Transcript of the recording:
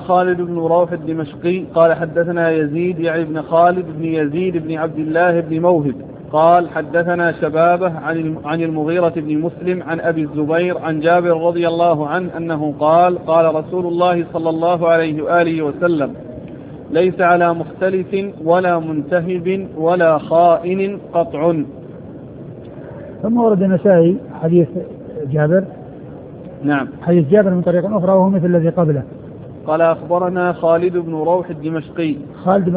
خالد بن روح الدمشقي قال حدثنا يزيد يعني بن خالد بن يزيد بن عبد الله بن موهب قال حدثنا شبابه عن المغيرة بن مسلم عن أبي الزبير عن جابر رضي الله عنه أنه قال قال رسول الله صلى الله عليه وآله وسلم ليس على مختلف ولا منتهب ولا خائن قطع. ثم ورد النسائي حديث جابر. نعم. حديث جابر من طريق أخرى وهو مثل الذي قبله. قال أخبرنا خالد بن روح الدمشقي. خالد